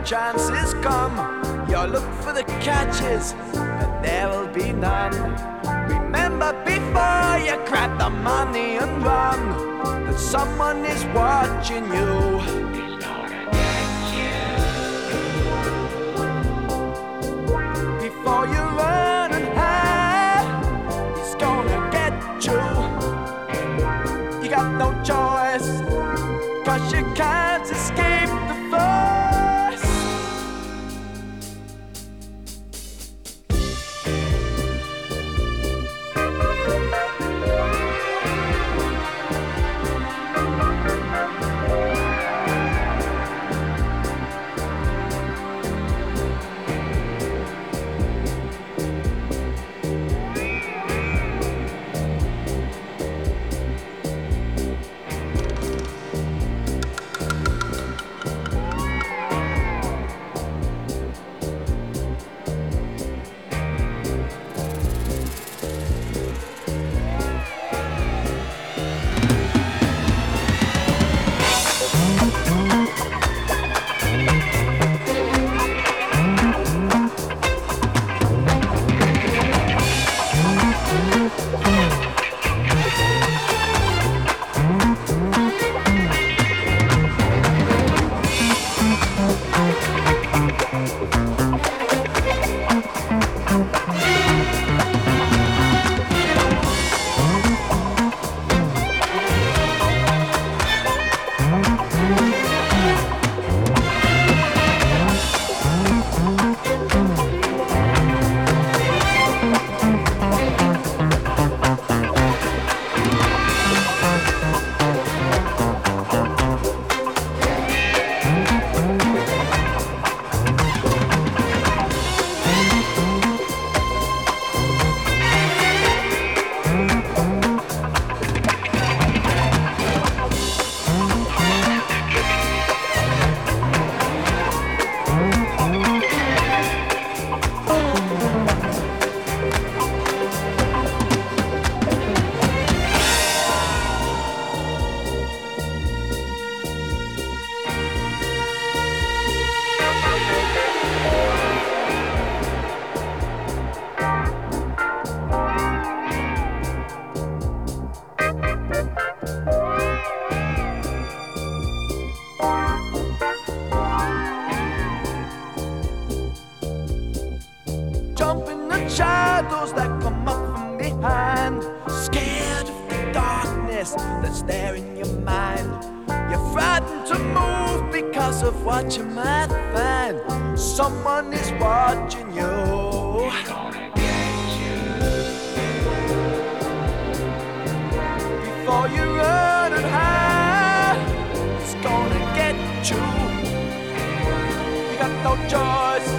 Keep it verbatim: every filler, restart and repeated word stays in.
chances come, you'll look for the catches, and there will be none. Remember before you grab the money and run, that someone is watching you. He's gonna get you. Before you run and hide, he's gonna get you. You got no choice, 'cause you can't escape the force. Jump in the shadows that come up from behind, scared of the darkness that's there in your mind. You're frightened to move because of what you might find. Someone is watching you. He's gonna get you. Before you run and hide, he's gonna get you. You got no choice,